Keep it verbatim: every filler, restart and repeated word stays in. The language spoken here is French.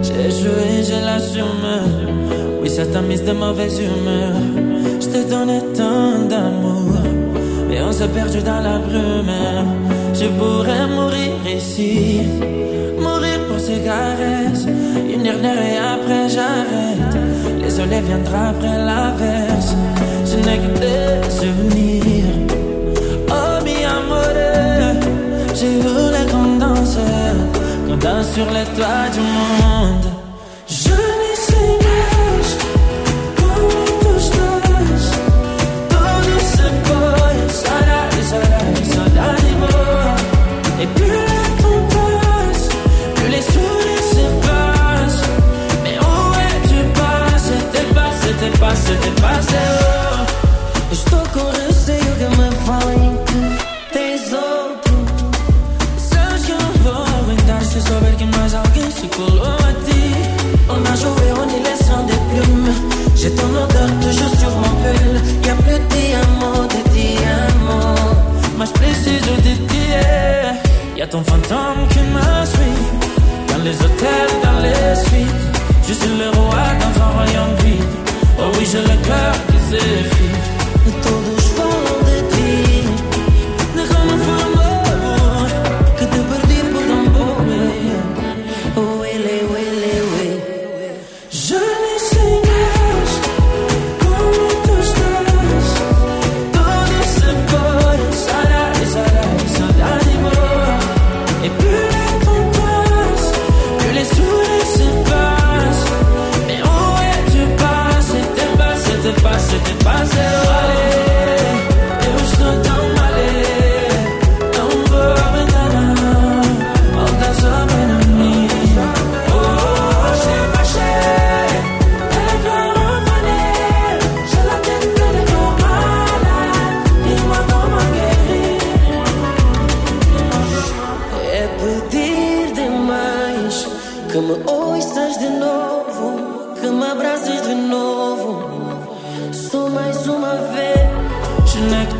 J'ai joué, j'ai l'assume. Oui, ça t'a mise de mauvaise humeur. Je te donnais tant d'amour, et on s'est perdu dans la brume. Je pourrais mourir ici, mourir pour ces caresses. Une dernière et après j'arrête. Les soleils viendra après l'averse. Je n'ai que des souvenirs. Oh mi amore, j'ai voulu qu'on danse, qu'on danse sur les toits du monde. Je n'y sais pas comment tout se passe. Tout se passe, ça la, ça la, ça la dévore. Et plus le temps passe, plus les sourires s'effacent. Mais où es-tu passé? T'es passé, t'es passé, t'es passé, oh. Estou com receio que me falem que tens outro. Sabes que eu não vou aguentar se souber que mais alguém se colou a ti. On a joué, on est laissant des plumes. J'ai ton odeur toujours sur mon pull. Y'a plus de diamants, de diamants. Mas preciso de ti, yeah. Y'a ton fantôme qui me suit. Dans les hôtels, dans les suites. Je suis le roi dans un royaume vide. Oh oui, j'ai le cœur qui s'effrite. E todos falam de ti. Déjame amor, que te perdi por tão pouco. Oh, ele, ele, ele. Je ne sais pas comment tu estás. Todo se foi, sarà, sarà, sarà de boa. Et plus le temps passe, plus les sourires s'effacent. Mais où es-tu passé? T'es passé, t'es passé, t'es passé. Que me ouças de novo, que me abraças de novo. Só mais uma vez. Je n'ai que